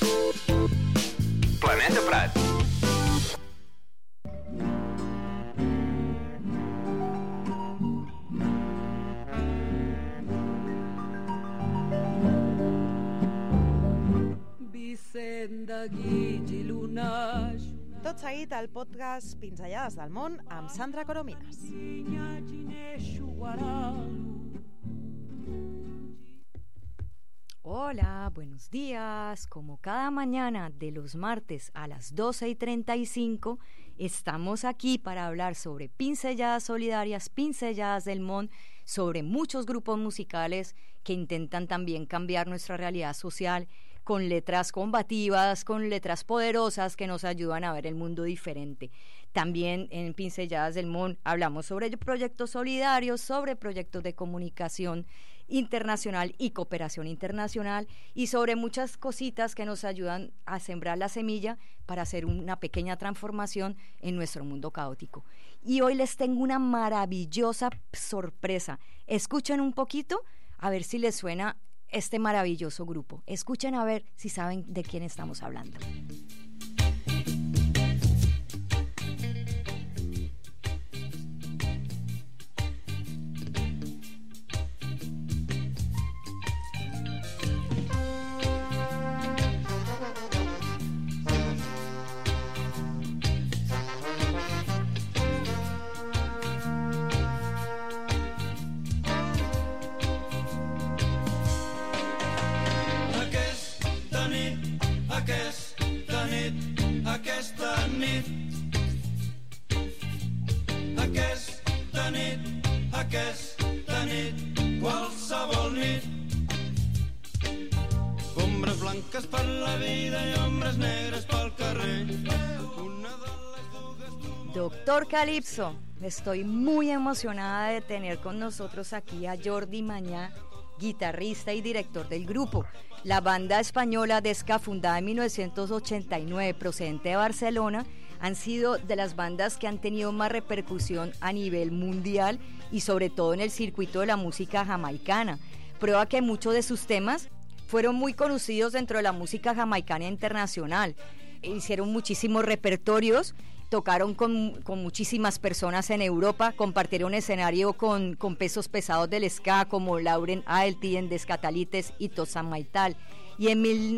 Planeta Prat. Tot seguit el podcast Pinzellades del món amb Sandra Coromines. Hola, buenos días. Como cada mañana de los martes a las 12:35 estamos aquí para hablar sobre pincelladas solidarias, pincelladas del MON, sobre muchos grupos musicales que intentan también cambiar nuestra realidad social con letras combativas, con letras poderosas que nos ayudan a ver el mundo diferente. También en Pincelladas del MON hablamos sobre proyectos solidarios, sobre proyectos de comunicación internacional y cooperación internacional y sobre muchas cositas que nos ayudan a sembrar la semilla para hacer una pequeña transformación en nuestro mundo caótico. Y hoy les tengo una maravillosa sorpresa. Escuchen un poquito a ver si les suena este maravilloso grupo. Escuchen a ver si saben de quién estamos hablando. Aquesta nit, qualsevol nit. Ombres blanques per la vida i ombres negres pel carrer. Una de les dues... Doctor Calypso, estoy muy emocionada de tener con nosotros aquí a Jordi Mañá, guitarrista y director del grupo. La banda española de ska, fundada en 1989, procedente de Barcelona, han sido de las bandas que han tenido más repercusión a nivel mundial y sobre todo en el circuito de la música jamaicana. Prueba que muchos de sus temas fueron muy conocidos dentro de la música jamaicana internacional. Hicieron muchísimos repertorios, tocaron con muchísimas personas en Europa, compartieron escenario con pesos pesados del ska como Lauren Aeltien, Descatalites y Tosan Maital. Y en el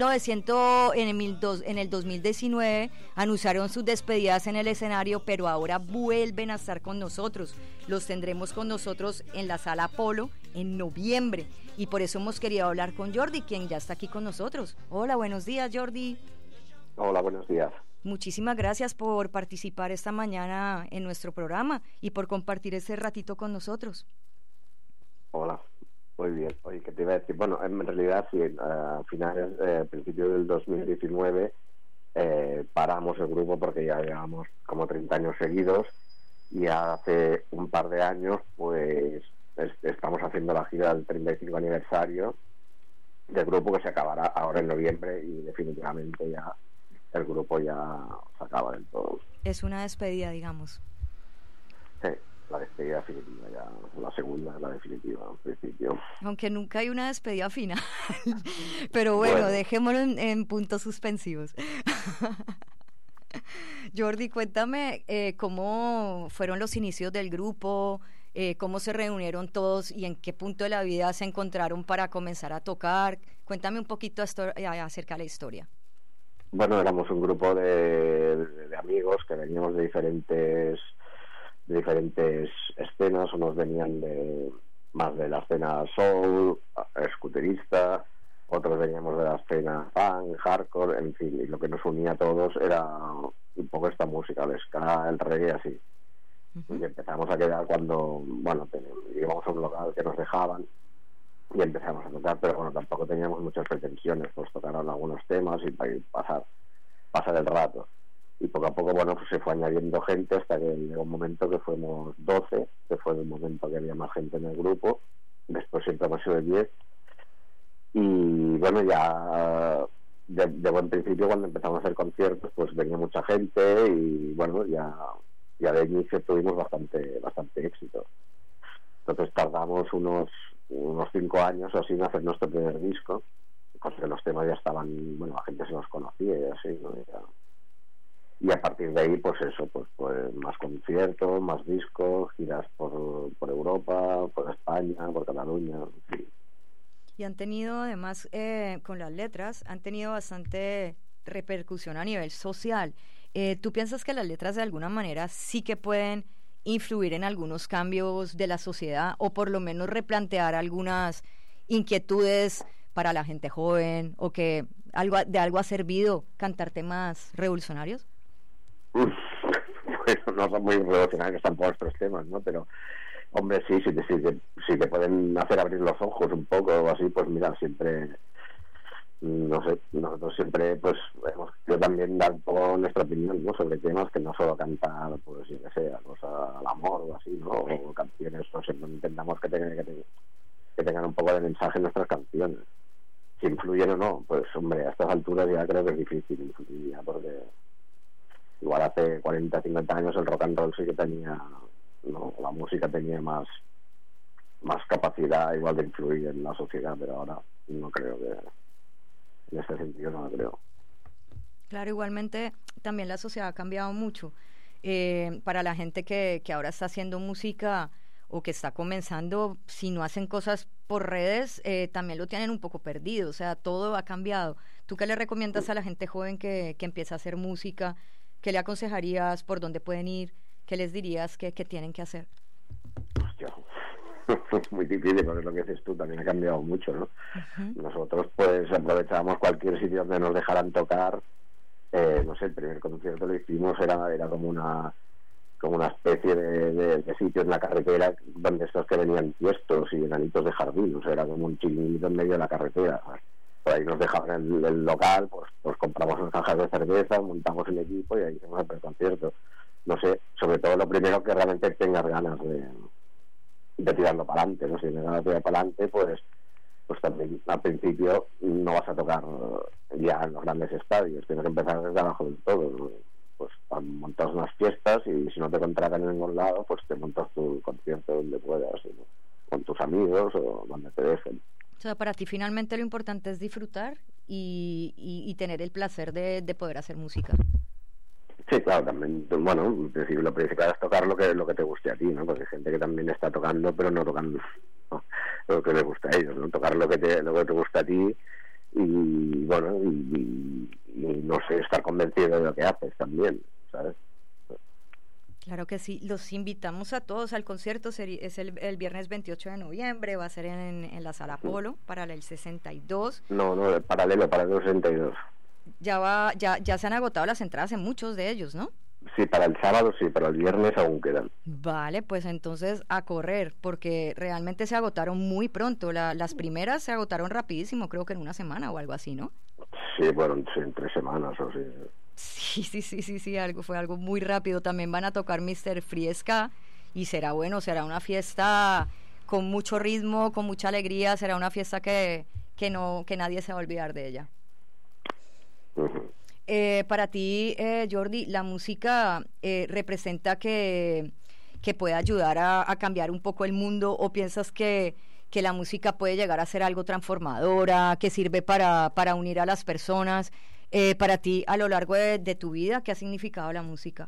2019 anunciaron sus despedidas en el escenario, pero ahora vuelven a estar con nosotros. Los tendremos con nosotros en la Sala Apolo en noviembre. Y por eso hemos querido hablar con Jordi, quien ya está aquí con nosotros. Hola, buenos días, Jordi. Hola, buenos días. Muchísimas gracias por participar esta mañana en nuestro programa y por compartir ese ratito con nosotros. Hola, muy bien. Oye, ¿qué te iba a decir? Bueno, en realidad sí, a finales, principio del 2019 paramos el grupo porque ya llevamos como 30 años seguidos y hace un par de años pues estamos haciendo la gira del 35 aniversario del grupo, que se acabará ahora en noviembre y definitivamente ya el grupo ya se acaba del todo. Es una despedida, digamos. Sí, la despedida definitiva ya, la segunda es la definitiva en principio. Aunque nunca hay una despedida final. Pero bueno, dejémoslo en puntos suspensivos. Jordi, cuéntame cómo fueron los inicios del grupo, cómo se reunieron todos y en qué punto de la vida se encontraron para comenzar a tocar. Cuéntame un poquito acerca de la historia. Bueno, éramos un grupo de amigos que veníamos de diferentes escenas. Unos venían más de la escena soul, scooterista, otros veníamos de la escena punk, hardcore, en fin, y lo que nos unía a todos era un poco esta música, el ska, el reggae, así. Uh-huh. Y empezamos a quedar cuando, bueno, íbamos a un local que nos dejaban y empezamos a tocar, pero bueno, tampoco teníamos muchas pretensiones, pues tocaron algunos temas y para pasar el rato. Y poco a poco, bueno, pues se fue añadiendo gente hasta que llegó un momento que fuimos 12, que fue el momento que había más gente en el grupo. Después siempre hemos sido 10. Y bueno, ya de buen principio, cuando empezamos a hacer conciertos, pues venía mucha gente y bueno, ya de inicio tuvimos bastante éxito. Entonces tardamos unos 5 años o así en hacer nuestro primer disco, porque los temas ya estaban, bueno, la gente se nos conocía y así, ¿no? Y a partir de ahí, pues eso, pues más conciertos, más discos, giras por Europa, por España, por Cataluña, sí. Y han tenido además, con las letras, han tenido bastante repercusión a nivel social. ¿Tú piensas que las letras de alguna manera sí que pueden influir en algunos cambios de la sociedad o por lo menos replantear algunas inquietudes para la gente joven, o que de algo ha servido cantar temas revolucionarios? Bueno, no son muy revolucionarios tampoco estos temas, ¿no? Pero, hombre, sí que pueden hacer abrir los ojos un poco o así. Pues mira, siempre, no sé, nosotros siempre pues hemos querido también dar un poco nuestra opinión, ¿no?, sobre temas, que no solo cantar, pues yo que sé, cosa al amor o así, ¿no?, o canciones, no sé, intentamos que tengan un poco de mensaje en nuestras canciones. Si influyen o no, pues hombre, a estas alturas ya creo que es difícil influir, ya, porque igual hace 40, 50 años el rock and roll sí que tenía, ¿no?, la música tenía más capacidad igual de influir en la sociedad, pero ahora no creo que, en este sentido no lo creo. Claro, igualmente también la sociedad ha cambiado mucho. Para la gente que ahora está haciendo música o que está comenzando, si no hacen cosas por redes, también lo tienen un poco perdido, o sea, todo ha cambiado. ¿Tú qué le recomiendas a la gente joven que empieza a hacer música? ¿Qué le aconsejarías? ¿Por dónde pueden ir? ¿Qué les dirías que tienen que hacer? Hostia, es muy difícil, porque lo que dices tú también ha cambiado mucho, ¿no? Uh-huh. Nosotros pues aprovechábamos cualquier sitio donde nos dejaran tocar. No sé, el primer concierto que hicimos era como una especie de sitio en la carretera, donde estos que venían tiestos y enanitos de jardín, o sea, era como un chiringuito en medio de la carretera. Por ahí nos dejaban el local, pues compramos unas cajas de cerveza, montamos un equipo y ahí hicimos el concierto. No sé, sobre todo lo primero, que realmente tengas ganas de tirarlo para adelante, ¿no? Si tienes ganas de tirar para adelante, pues también al principio no vas a tocar ya en los grandes estadios, tienes que empezar desde abajo del todo, ¿no? Pues montas unas fiestas, y si no te contratan en ningún lado, pues te montas tu concierto donde puedas, ¿no?, con tus amigos o donde te dejen. O sea, para ti finalmente lo importante es disfrutar y tener el placer de poder hacer música. Sí, claro, también, bueno, lo principal es tocar lo que te guste a ti, ¿no? Porque hay gente que también está tocando, pero no tocando, ¿no?, lo que les gusta a ellos, ¿no? Tocar lo que te gusta a ti, y bueno, y no sé, estar convencido de lo que haces también, ¿sabes? Claro que sí, los invitamos a todos al concierto. Es el viernes 28 de noviembre, va a ser en la Sala Polo, para el 62. No, paralelo 62. Ya se han agotado las entradas en muchos de ellos, ¿no? Sí, para el sábado sí, pero el viernes aún quedan. Vale, pues entonces a correr, porque realmente se agotaron muy pronto. Las primeras se agotaron rapidísimo, creo que en una semana o algo así, ¿no? Sí, bueno, en 3 semanas o sí. Sí, fue algo muy rápido. También van a tocar Mr. Friesca y será una fiesta con mucho ritmo, con mucha alegría. Será una fiesta que nadie se va a olvidar de ella. Uh-huh. Para ti, Jordi, ¿la música representa que puede ayudar a cambiar un poco el mundo, o piensas que la música puede llegar a ser algo transformadora, que sirve para unir a las personas? Para ti, a lo largo de tu vida, ¿qué ha significado la música?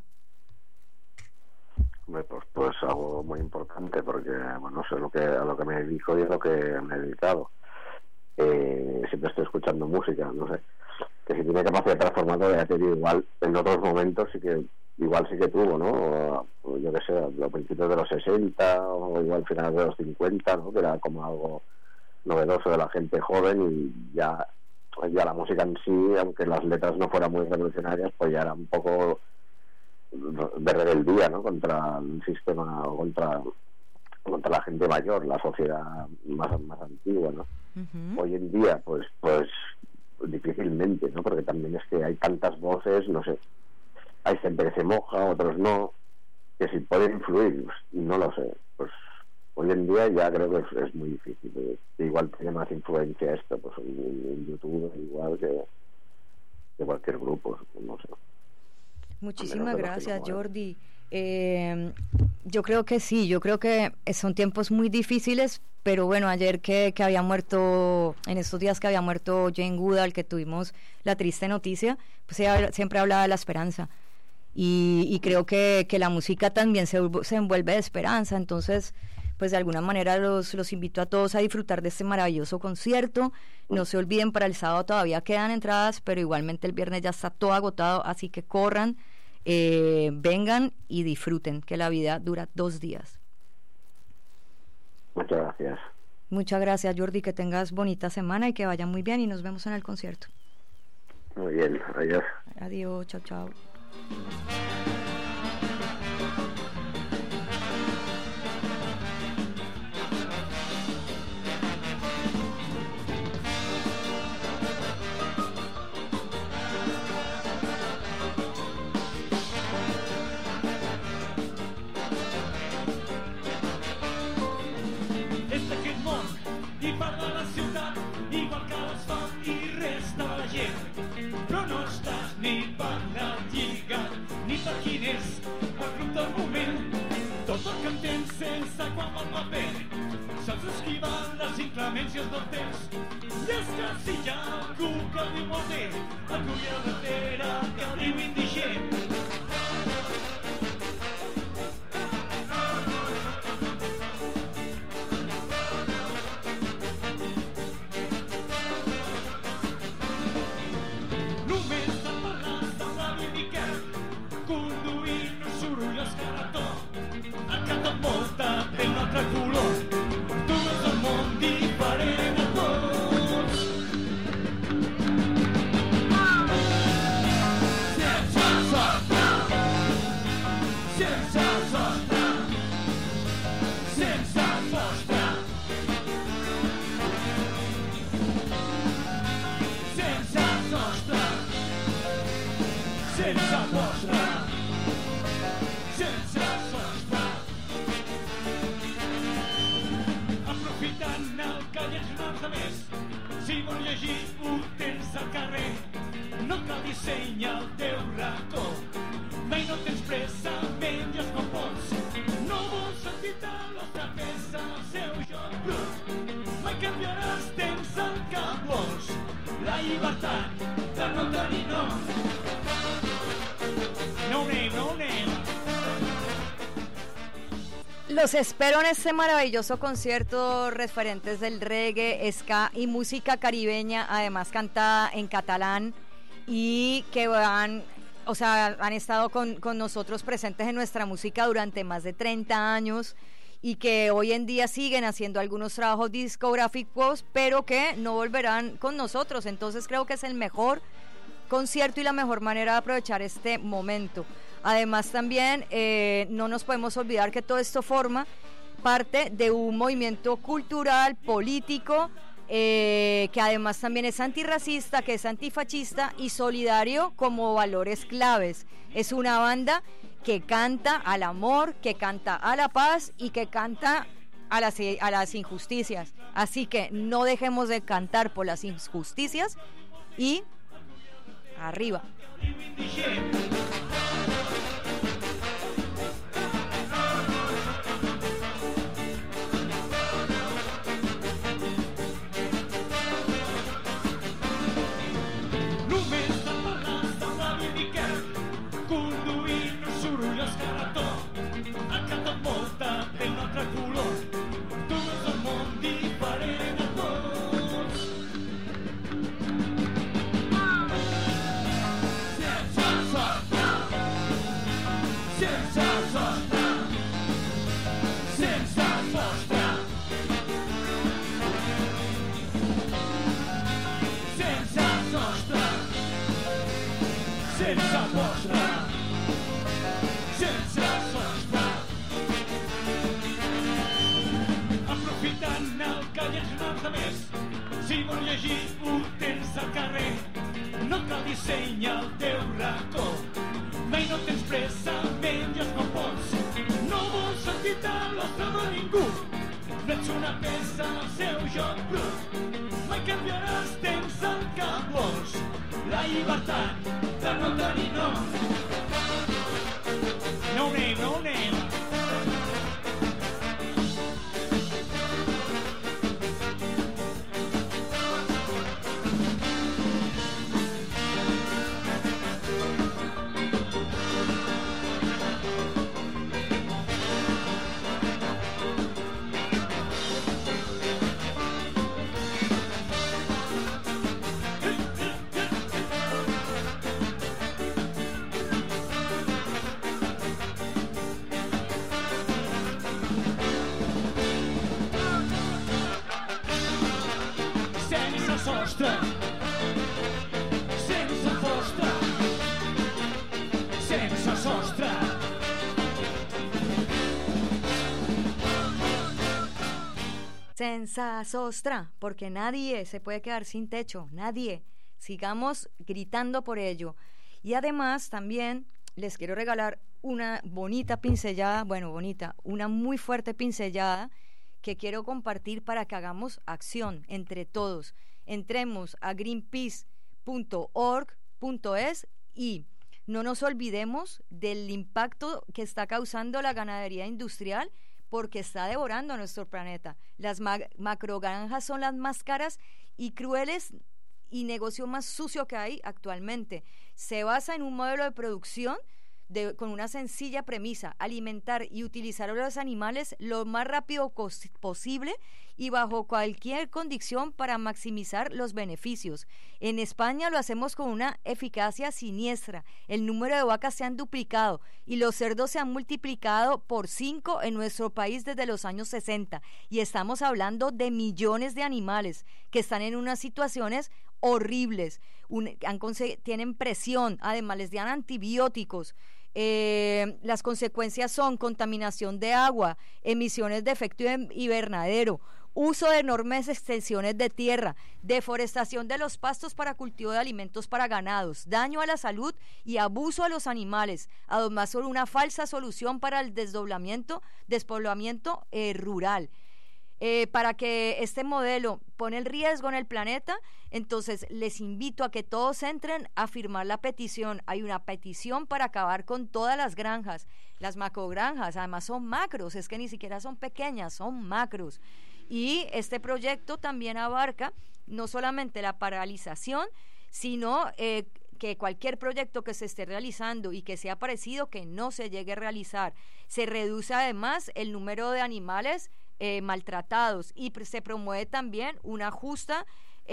Pues algo muy importante, porque bueno, sé a lo que me dedico y a lo que me he dedicado. Siempre estoy escuchando música, no sé, que si tiene capacidad transformadora, ya te digo, igual en otros momentos sí que tuvo, ¿no? O yo qué sé, a los principios de los 60 o igual finales de los 50, ¿no?, que era como algo novedoso de la gente joven, y ya la música en sí, aunque las letras no fueran muy revolucionarias, pues ya era un poco de rebeldía, ¿no?, contra el sistema, o contra la gente mayor, la sociedad más antigua, ¿no? Uh-huh. Hoy en día, pues difícilmente, ¿no?, porque también es que hay tantas voces, no sé, hay gente que se moja, otros no, que si pueden influir, pues, no lo sé, pues hoy en día ya creo que es muy difícil. Igual tiene más influencia esto, pues en YouTube, igual que cualquier grupo, no sé. Muchísimas gracias, Jordi. Yo creo que sí, yo creo que son tiempos muy difíciles, pero bueno, ayer que había muerto, en estos días que había muerto Jane Goodall, que tuvimos la triste noticia, pues ella siempre hablaba de la esperanza, y creo que la música también se envuelve de esperanza. Entonces pues de alguna manera los invito a todos a disfrutar de este maravilloso concierto. No se olviden, para el sábado todavía quedan entradas, pero igualmente el viernes ya está todo agotado, así que corran, vengan y disfruten, que la vida dura 2 días. Muchas gracias. Muchas gracias, Jordi, que tengas bonita semana y que vaya muy bien, y nos vemos en el concierto. Muy bien, adiós. Adiós, chao, chao. Tot el que entens sense quan val la pena, saps esquivar les inclemències del temps. I és que si hi ha algú que viu molt bé, algú hi ha darrere que el diu indigent. Només en parles amb l'avi Miquel, conduint un soroll escarató. El cap t'envolta té un altre color, tu veus el món diferent a tots. Sense sostre, sense sostre, sense sostre, sense sostre, sense sostre, sense sostre. Aprofitant el que llegeixen els altres, si vols llegir ho tens al carrer, no cal disseny al teu racó, mai no tens pressa, menges com pots, no vols sentir-te l'altra peça al seu joc brut, mai canviaràs, tens el que vols, la llibertat de no tenir nom. No name, no name. Los espero en este maravilloso concierto, referentes del reggae, ska y música caribeña, además cantada en catalán, y que han estado con nosotros presentes en nuestra música durante más de 30 años y que hoy en día siguen haciendo algunos trabajos discográficos, pero que no volverán con nosotros. Entonces creo que es el mejor concierto y la mejor manera de aprovechar este momento. Además también no nos podemos olvidar que todo esto forma parte de un movimiento cultural, político, que además también es antirracista, que es antifascista y solidario como valores claves. Es una banda que canta al amor, que canta a la paz y que canta a las injusticias. Así que no dejemos de cantar por las injusticias y arriba. Aprofitant el que llegeixen els altres, si vols llegir ho tens al carrer, no cal disseny al teu racó, mai no tens pressa, menges com pots, no vols sentir-te l'ostre de ningú, no ets una peça al seu joc brut, mai canviaràs, tens el que vols, la llibertat de no tenir nom. No name, no sostre, sense sostre, sense sostre. Senza sostra, porque nadie se puede quedar sin techo, nadie. Sigamos gritando por ello. Y además también les quiero regalar una bonita pincelada, una muy fuerte pincelada que quiero compartir para que hagamos acción entre todos. Entremos a greenpeace.org.es y no nos olvidemos del impacto que está causando la ganadería industrial, porque está devorando nuestro planeta. Las macrogranjas son las más caras y crueles y negocio más sucio que hay actualmente. Se basa en un modelo de producción con una sencilla premisa: alimentar y utilizar a los animales lo más rápido posible y bajo cualquier condición para maximizar los beneficios. En España lo hacemos con una eficacia siniestra. El número de vacas se han duplicado y los cerdos se han multiplicado por 5 en nuestro país desde los años 60, y estamos hablando de millones de animales que están en unas situaciones horribles, tienen presión, además les dan antibióticos. Las consecuencias son contaminación de agua, emisiones de efecto invernadero, uso de enormes extensiones de tierra, deforestación de los pastos para cultivo de alimentos para ganados, daño a la salud y abuso a los animales, además sobre una falsa solución para el despoblamiento rural. Para que este modelo pone el riesgo en el planeta, entonces les invito a que todos entren a firmar la petición. Hay una petición para acabar con todas las granjas, las macrogranjas, además son macros, es que ni siquiera son pequeñas, son macros. Y este proyecto también abarca no solamente la paralización, sino que cualquier proyecto que se esté realizando y que sea parecido, que no se llegue a realizar. Se reduce además el número de animales maltratados y se promueve también una justa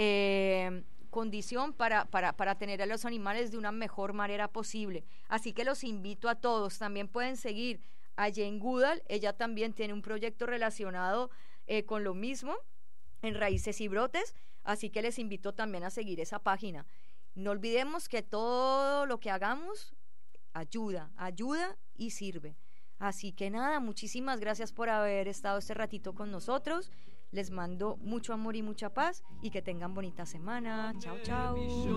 condición para tener a los animales de una mejor manera posible. Así que los invito a todos. También pueden seguir a Jane Goodall, ella también tiene un proyecto relacionado con lo mismo en Raíces y Brotes, así que les invito también a seguir esa página. No olvidemos que todo lo que hagamos ayuda y sirve. Así que nada, muchísimas gracias por haber estado este ratito con nosotros. Les mando mucho amor y mucha paz y que tengan bonita semana. Chao, chao.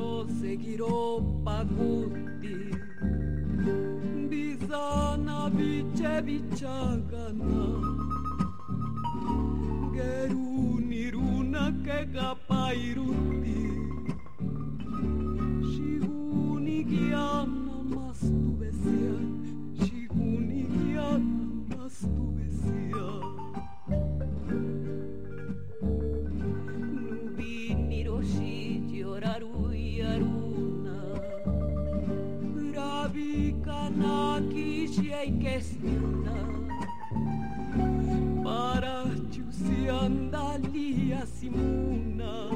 Para andalia simuna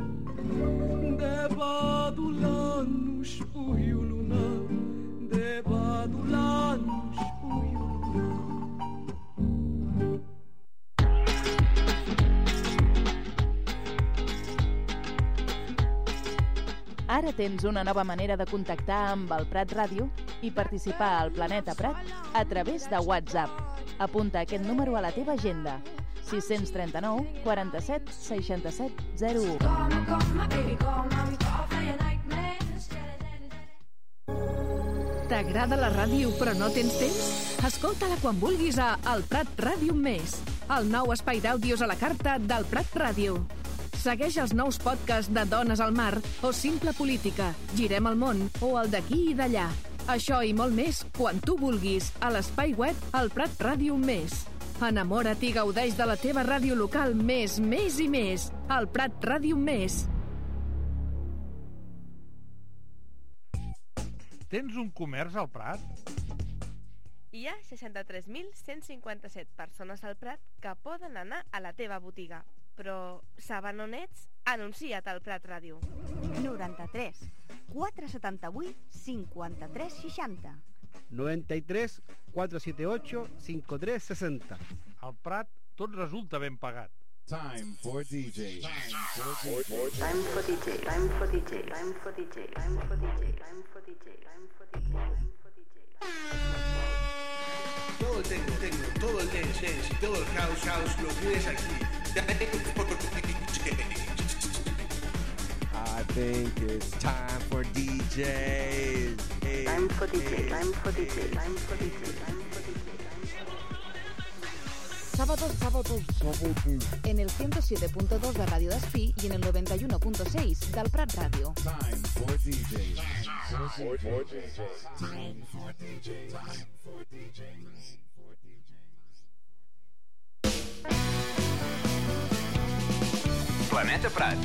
debaixo lá no espelho lunar, debaixo lá no espelho lunar. Ara tens una nova manera de contactar amb el Prat Ràdio i participar al Planeta Prat a través de WhatsApp. Apunta aquest número a la teva agenda: 639 47 67 01. T'agrada la ràdio però no tens temps? Escolta-la quan vulguis a El Prat Ràdio Més, el nou espai d'àudios a la carta del Prat Ràdio. Segueix els nous podcasts de Dones al Mar o Simple Política, Girem el món o el d'aquí i d'allà. Això i molt més quan tu vulguis a l'espai web El Prat Ràdio Més. Enamora't i gaudeix de la teva ràdio local més i més. El Prat Ràdio Més. Tens un comerç al Prat? Hi ha 63.157 persones al Prat que poden anar a la teva botiga. Però saben on ets? Anuncia't al Prat Ràdio. 93 478 53 60. 93 478 53 60. Al Prat tot resulta ben pagat. Time for DJ. Time for DJ. Time for DJ. Time for DJ. Time for DJ. Time for DJ. Time for DJ. Time for DJ. Time for DJ. Todo el techno, todo el dance y todo el house lo tienes aquí. I think it's time for DJs. Time for DJ. Time for DJ. Time for DJ. Time for DJ. Sábados en el 107.2 de Radio Despí y en el 91.6 del Prat Ràdio. Time for DJ. Time for DJ. Time for DJ. Time for DJ. Planeta Prat.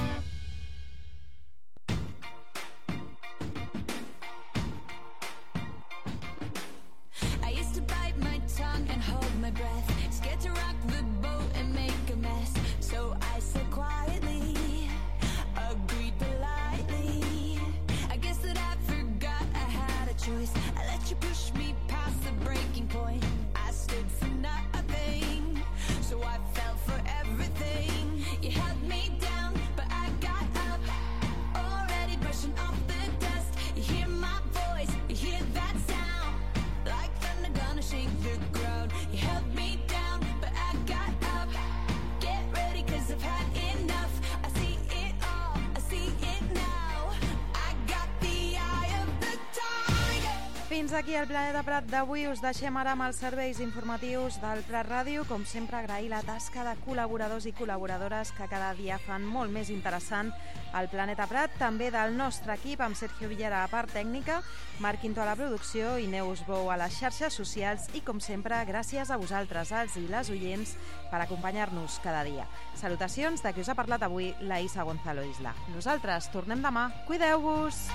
I used to bite my tongue and hold my breath, scared to rock the boat and make a mess. So I said quietly, agreed politely. I guess that I forgot I had a choice. I let you push me past the breaking point. I stood for nothing, so I fell for everything. You held me down, but I got up, already brushing off the dust. You hear my voice, you hear that sound, like thunder gonna shake the ground. You held me down, but I got up. Get ready, cause I've had enough. I see it all, I see it now. I got the eye of the tiger. Fins aquí el Planeta Prat d'avui. Us deixem ara amb els serveis informatius del Prat Ràdio. Com sempre, agrair la tasca de col·laboradors i col·laboradores que cada dia fan molt més interessant el Planeta Prat. També del nostre equip, amb Sergio Villara a la part tècnica, Marc Quinto a la producció i Neus Bou a les xarxes socials. I com sempre, gràcies a vosaltres, els i les oients, per acompanyar-nos cada dia. Salutacions de qui us ha parlat avui, la Isa Gonzalo Isla. Nosaltres tornem demà. Cuideu-vos!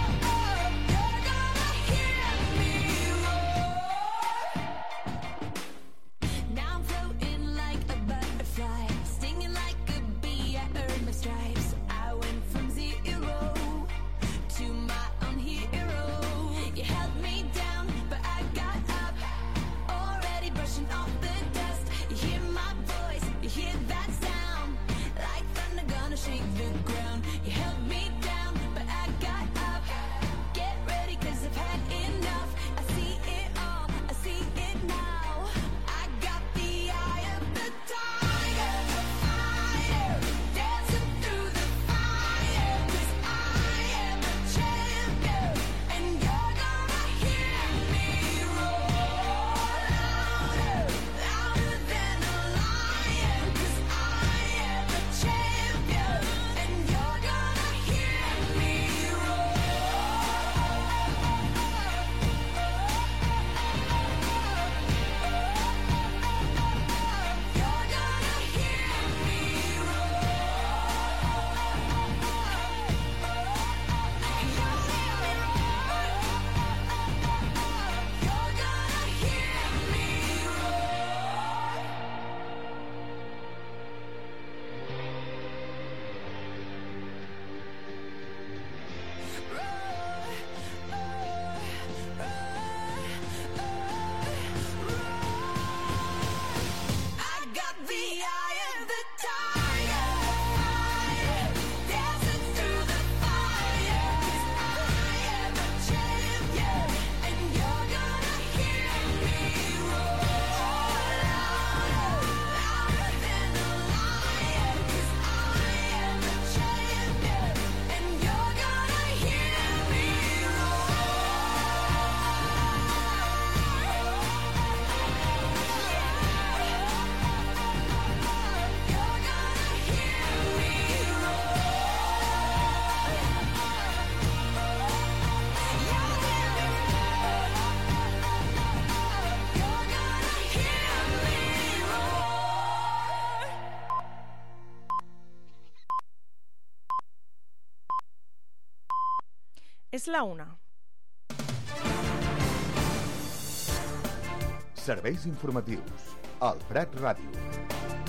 Now I'm floating like a butterfly, stinging like a bee. I earned my stripes. I went from zero to my own hero. You held me down, but I got up, already brushing off the dust. You hear my voice, you hear that sound, like thunder gonna shake the ground. You held me down, but I got up. Get ready, cause I've had enough. I see it all, I see it now. I got the eye of the tiger, the fire, dancing through the fire. Cause I am a champion, and you're gonna hear me roar louder, louder than a lion. Cause I am a champion, and you're gonna hear me roar. You're gonna hear me I got the eye of the tiger, fire, dancing through the fire. Cause I am a champion, and you're gonna hear me roar louder, louder than a lion. Cause I am a champion, and you're gonna hear me És la 1. Serveis informatius al Prat Ràdio.